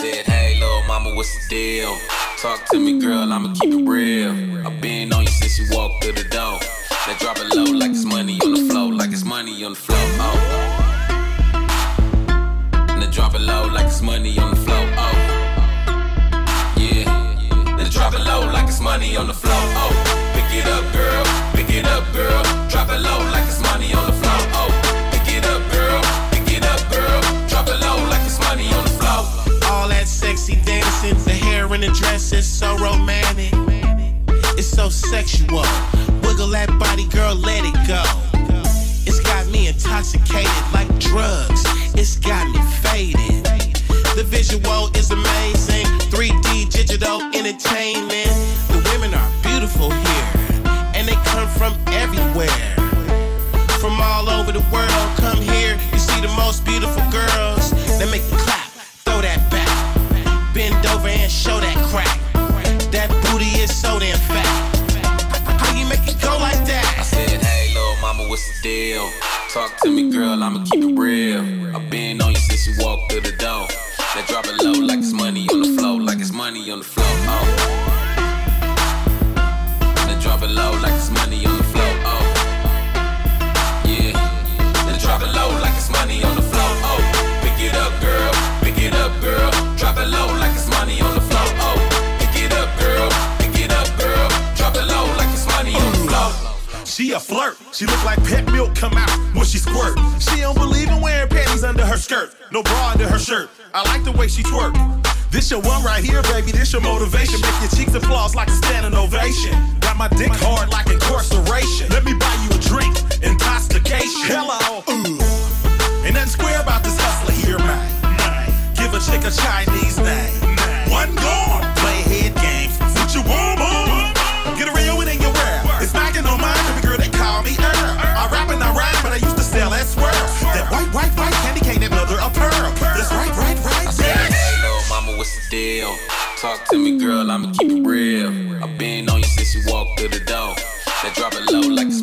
said, hey, little mama, what's the deal? Talk to me, girl, I'ma keep it real. I've been on you since you walked through the door. Now drop it low like it's money on the floor, like it's money on the floor, oh. Now drop it low like it's money on the floor, oh. Yeah, now drop it low like it's money on the floor, oh. Pick it up, girl, pick it up, girl. Drop it low like it's money on the floor, oh. Pick it up, girl, pick it up, girl. Drop it low like it's money on the floor. All that sexy dancing, the hair and the dress is so romantic. It's so sexual. Wiggle that body, girl, let it go. It's got me intoxicated like drugs. It's got me faded. The visual is amazing. 3D digital entertainment. The women are beautiful here, and they come from everywhere. From all over the world, come here. You see the most beautiful girls. They make you clap, throw that back, bend over and show that crack. That booty is so damn fat. How you make it go like that? I said, hey, little mama, what's the deal? Talk to me, girl, I'ma keep it real. I've been on you since you walked through the door. Now drop it low like it's money on the floor, like it's money on the floor, oh. Now drop it low like it's money on the floor, oh. Yeah, now drop it low like it's money on the floor, oh. Pick it up, girl, pick it up, girl. Drop it low like it's money on the floor, oh. Pick it up, girl, pick it up, girl. Drop it low like it's money on the floor. She a flirt. She look like pet milk come out when she squirt. She don't believe in wearing panties under her skirt. No bra under her shirt. I like the way she twerk. This your one right here, baby. This your motivation. Make your cheeks applause like a standing ovation. Got my dick hard like incarceration. Let me buy you a drink. Intoxication. Hello. Ain't nothing square about this hustler here, man. Give a chick a Chinese name. One gone. Play head games. What you want, boy? Get a real it in your wear. It's knocking on mine, baby girl, they call me Earl. I rap and I rhyme, but I used to sell that swirl. That white candy cane, that mother of pearl. That's right. I said, hey, little mama, what's the deal? Talk to me, girl, I'ma keep it real. I've been on you since you walked through the door. Now drop it low like